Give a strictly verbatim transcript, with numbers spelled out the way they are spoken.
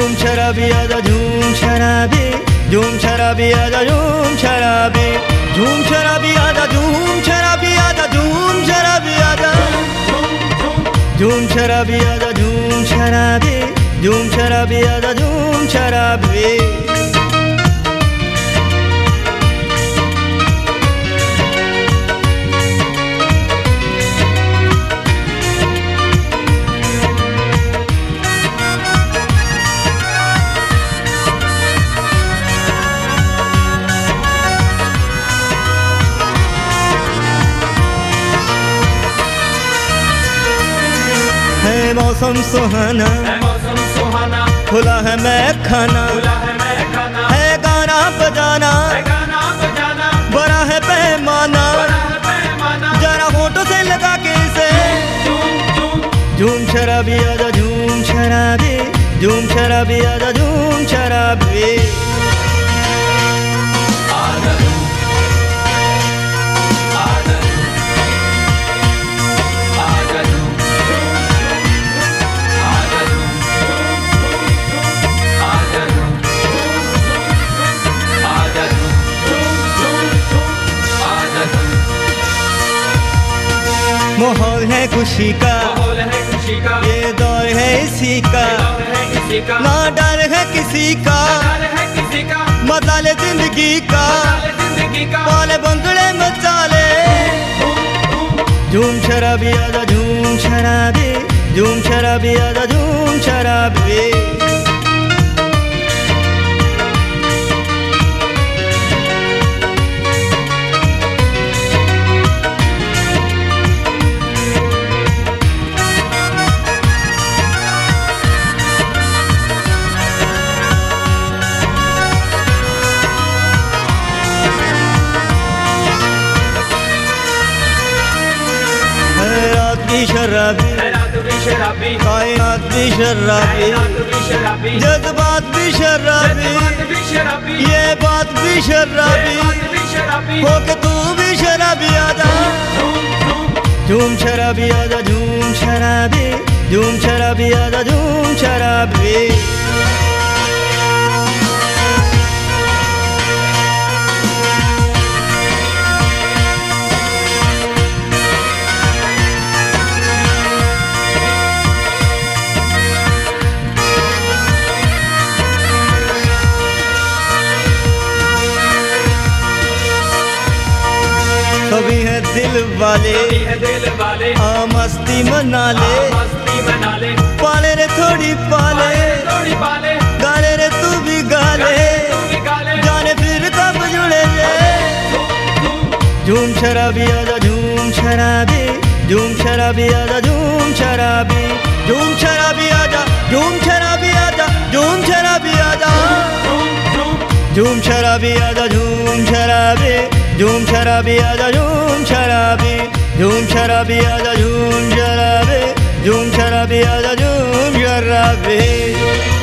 झूम शराबी आजा झूम शराबी, झूम शराबी आजा झूम शराबी, झूम शराबी आजा झूम शराबी आजा झूम शराबी आजा, झूम शराबी आजा झूम शराबी, झूम शराबी आजा झूम शराबी। है मौसम सुहाना, है मौसम सुहाना, खुला है मैं खाना, खुला है मैं खाना, है गाना बजाना, है गाना बजाना, बड़ा है पैमाना, बड़ा है पैमाना, जरा होठों से लगा के इसे झूम झूम झूम शराबी आजा झूम शराबी, झूम शराबी आजा झूम शराबी। आजा झूम, आजा झूम, आजा झूम, आजा झूम, आजा झूम, आजा झूम, आजा झूम। माहौल है खुशी का, माहौल है खुशी का, ये दौर है इसी का, दौर है किसी का, ना डर है किसी का, डर है किसी का, मजा ले जिंदगी का, डाले जिंदगी का, पाले बंगड़े मचा ले। झूम शराबी आजा झूम शराबी, झूम शराबी आजा झूम शराबी। रात भी शराबी, है रात भी शराबी, कायनात भी शराबी, है रात भी शराबी, जज्बात भी शराबी, जज्बात भी शराबी, ये बात भी ये शराबी, बात भी शराबी, हो के तू भी शराबी आजा झूम झूम झूम शराबी आजा झूम शराबी, झूम शराबी आजा झूम शराबी। सभी है दिल वाले, सभी है दिल वाले, आ मस्ती मना ले, आ मस्ती मना ले, पाले रे थोड़ी पाले, थोड़ी पाले, गाले रे तू भी गाले, तू भी गाले, जाने फिर कब जुड़े ले। झूम शराबी आजा झूम शराबी, झूम शराबी आजा झूम शराबी, झूम शराबी आजा झूम शराबी आजा झूम शराबी आजा, झूम शराबी आजा झूम शराबी, झूम शराबी आजा झूम शराबी, झूम शराबी आजा झूम शराबी, झूम शराबी आजा झूम शराबी।